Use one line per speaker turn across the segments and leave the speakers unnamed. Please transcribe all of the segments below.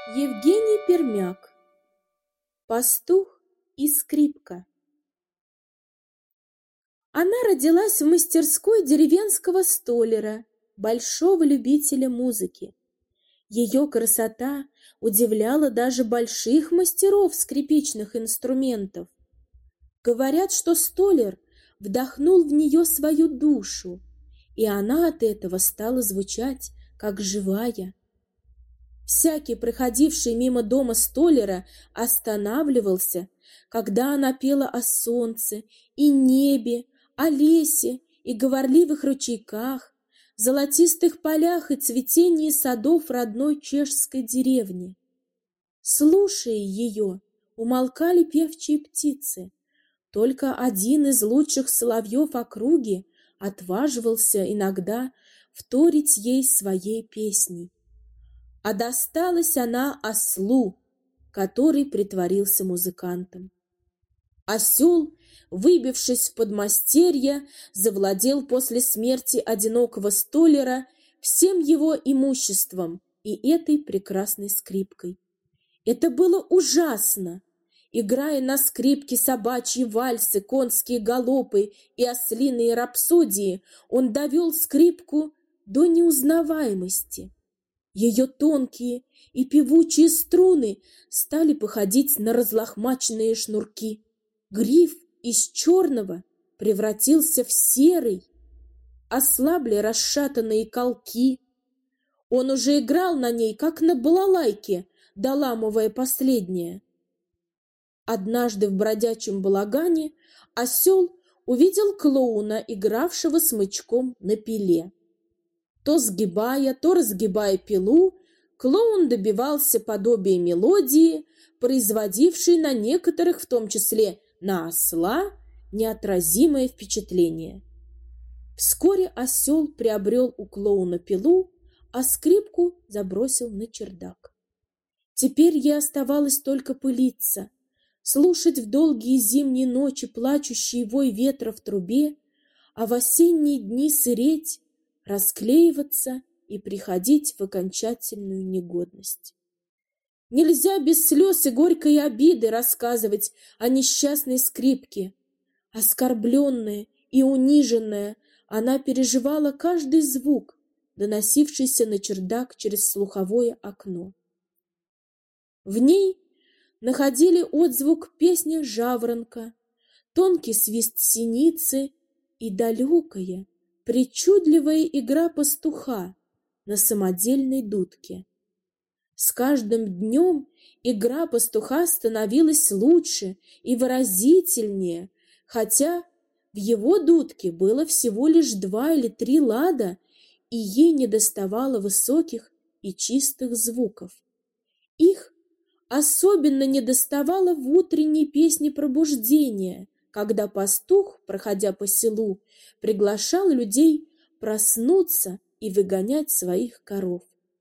Евгений Пермяк. Пастух и скрипка. Она родилась в мастерской деревенского столяра, большого любителя музыки. Ее красота удивляла даже больших мастеров скрипичных инструментов. Говорят, что столяр вдохнул в нее свою душу, и она от этого стала звучать, как живая. Всякий, проходивший мимо дома столяра, останавливался, когда она пела о солнце и небе, о лесе и говорливых ручейках, золотистых полях и цветении садов родной чешской деревни. Слушая ее, умолкали певчие птицы. Только один из лучших соловьев округи отваживался иногда вторить ей своей песней. А досталась она ослу, который притворился музыкантом. Осел, выбившись в подмастерье, завладел после смерти одинокого столяра всем его имуществом и этой прекрасной скрипкой. Это было ужасно. Играя на скрипке собачьи вальсы, конские галопы и ослиные рапсодии, он довел скрипку до неузнаваемости. Ее тонкие и певучие струны стали походить на разлохмаченные шнурки. Гриф из черного превратился в серый. Ослабли расшатанные колки. Он уже играл на ней, как на балалайке, доламывая последнее. Однажды в бродячем балагане осел увидел клоуна, игравшего смычком на пиле. То сгибая, то разгибая пилу, клоун добивался подобия мелодии, производившей на некоторых, в том числе на осла, неотразимое впечатление. Вскоре осел приобрел у клоуна пилу, а скрипку забросил на чердак. Теперь ей оставалось только пылиться, слушать в долгие зимние ночи плачущий вой ветра в трубе, а в осенние дни сыреть, расклеиваться и приходить в окончательную негодность. Нельзя без слез и горькой обиды рассказывать о несчастной скрипке. Оскорбленная и униженная, она переживала каждый звук, доносившийся на чердак через слуховое окно. В ней находили отзвук песни жаворонка, тонкий свист синицы и далекая, причудливая игра пастуха на самодельной дудке. С каждым днем игра пастуха становилась лучше и выразительнее, хотя в его дудке было всего лишь 2 или 3 лада, и ей недоставало высоких и чистых звуков. Их особенно недоставало в утренней песне пробуждения, когда пастух, проходя по селу, приглашал людей проснуться и выгонять своих коров.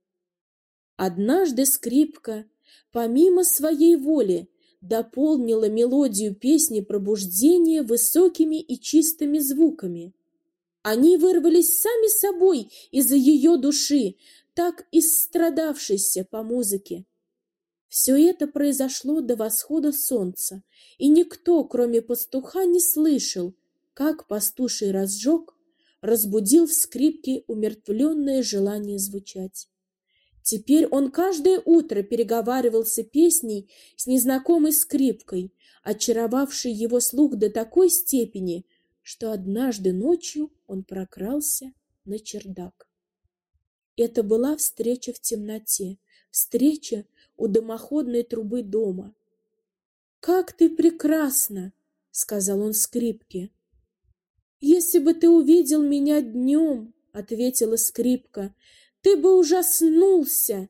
Однажды скрипка, помимо своей воли, дополнила мелодию песни пробуждения высокими и чистыми звуками. Они вырвались сами собой из-за ее души, так истрадавшейся по музыке. Все это произошло до восхода солнца, и никто, кроме пастуха, не слышал, как пастуший разжог разбудил в скрипке умертвленное желание звучать. Теперь он каждое утро переговаривался песней с незнакомой скрипкой, очаровавшей его слух до такой степени, что однажды ночью он прокрался на чердак. Это была встреча в темноте, встреча у дымоходной трубы дома. «Как ты прекрасна!» — сказал он скрипке. «Если бы ты увидел меня днем, — ответила скрипка, — ты бы ужаснулся!»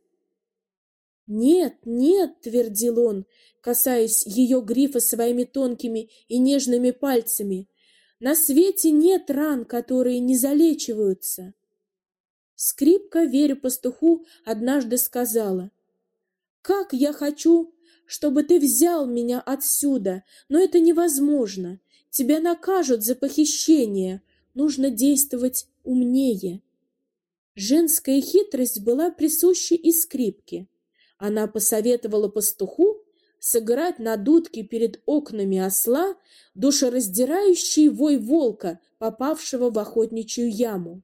«Нет, нет!» — твердил он, касаясь ее грифа своими тонкими и нежными пальцами. «На свете нет ран, которые не залечиваются!» Скрипка, веря пастуху, однажды сказала: «Как я хочу, чтобы ты взял меня отсюда, но это невозможно. Тебя накажут за похищение. Нужно действовать умнее». Женская хитрость была присуща и скрипке. Она посоветовала пастуху сыграть на дудке перед окнами осла душераздирающий вой волка, попавшего в охотничью яму.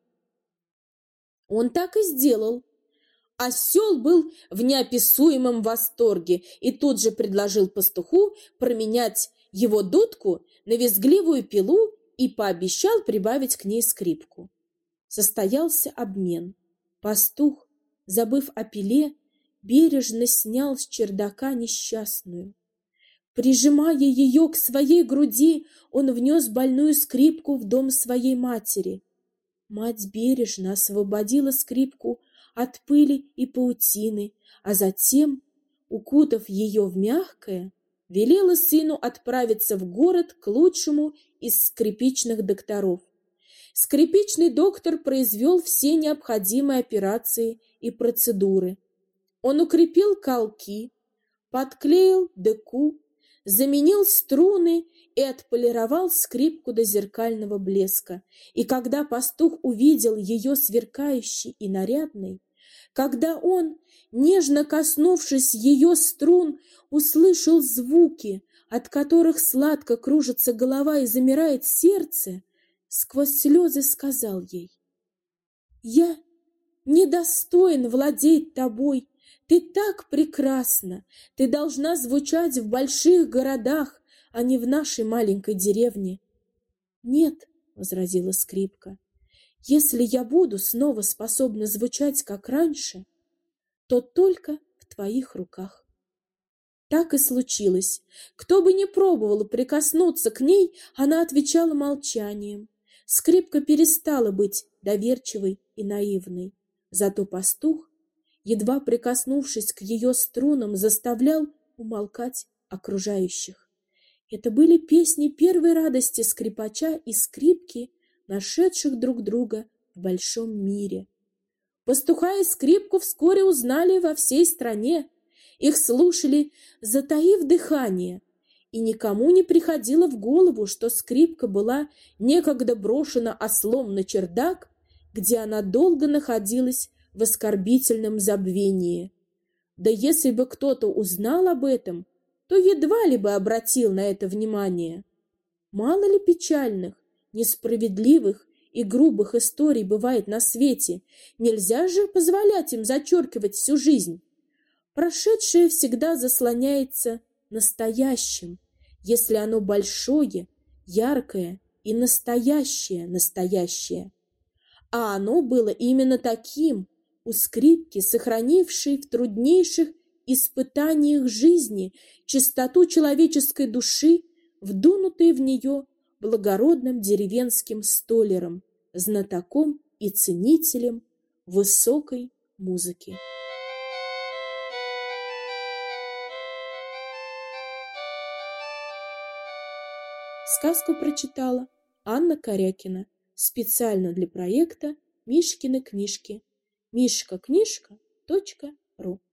Он так и сделал. Осел был в неописуемом восторге и тут же предложил пастуху променять его дудку на визгливую пилу и пообещал прибавить к ней скрипку. Состоялся обмен. Пастух, забыв о пиле, бережно снял с чердака несчастную. Прижимая ее к своей груди, он внес больную скрипку в дом своей матери. Мать бережно освободила скрипку от пыли и паутины, а затем, укутав ее в мягкое, велела сыну отправиться в город к лучшему из скрипичных докторов. Скрипичный доктор произвел все необходимые операции и процедуры. Он укрепил колки, подклеил деку, заменил струны и отполировал скрипку до зеркального блеска. И когда пастух увидел ее сверкающей и нарядной, когда он, нежно коснувшись ее струн, услышал звуки, от которых сладко кружится голова и замирает сердце, сквозь слезы сказал ей: «Я недостоин владеть тобой. Ты так прекрасна, ты должна звучать в больших городах, а не в нашей маленькой деревне». «Нет», — возразила скрипка, — «если я буду снова способна звучать, как раньше, то только в твоих руках». Так и случилось. Кто бы ни пробовал прикоснуться к ней, она отвечала молчанием. Скрипка перестала быть доверчивой и наивной. Зато пастух, едва прикоснувшись к ее струнам, заставлял умолкать окружающих. Это были песни первой радости скрипача и скрипки, нашедших друг друга в большом мире. Пастуха и скрипку вскоре узнали во всей стране. Их слушали, затаив дыхание, и никому не приходило в голову, что скрипка была некогда брошена ослом на чердак, где она долго находилась в оскорбительном забвении. Да если бы кто-то узнал об этом, то едва ли бы обратил на это внимание. Мало ли печальных, несправедливых и грубых историй бывает на свете, нельзя же позволять им зачеркивать всю жизнь. Прошедшее всегда заслоняется настоящим, если оно большое, яркое и настоящее. А оно было именно таким у скрипки, сохранившей в труднейших испытаниях жизни чистоту человеческой души, вдунутой в нее благородным деревенским столяром, знатоком и ценителем высокой музыки. Сказку прочитала Анна Корякина специально для проекта «Мишкины книжки». Мишкакнижка.ру